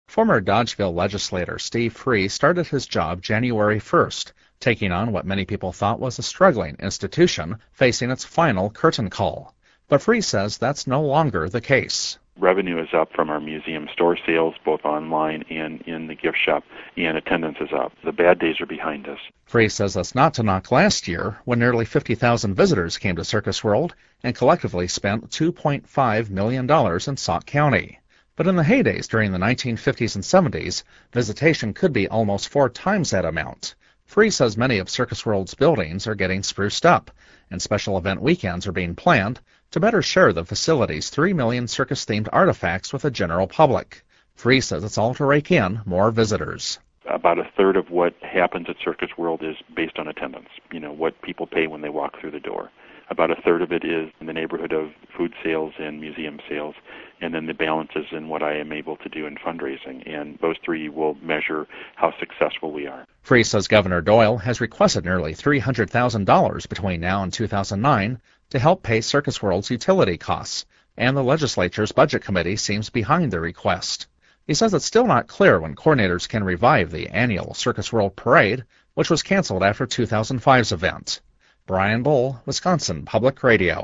Former Dodgeville legislator Steve Free started his job January 1st, taking on what many people thought was a struggling institution facing its final curtain call. But Free says that's no longer the case. Revenue is up from our museum store sales, both online and in the gift shop, and attendance is up. The bad days are behind us. Free says that's not to knock last year, when nearly 50,000 visitors came to Circus World and collectively spent $2.5 million in Sauk County. But in the heydays during the 1950s and 70s, visitation could be almost 4 times that amount. Free says many of Circus World's buildings are getting spruced up, and special event weekends are being planned to better share the facility's 3 million circus-themed artifacts with the general public. Free says it's all to rake in more visitors. About a third of what happens at Circus World is based on attendance, what people pay when they walk through the door. About a third of it is in the neighborhood of food sales and museum sales, and then the balance is in what I am able to do in fundraising, and those three will measure how successful we are. Free says Governor Doyle has requested nearly $300,000 between now and 2009 to help pay Circus World's utility costs, and the legislature's budget committee seems behind the request. He says it's still not clear when coordinators can revive the annual Circus World Parade, which was canceled after 2005's event. Brian Bull, Wisconsin Public Radio.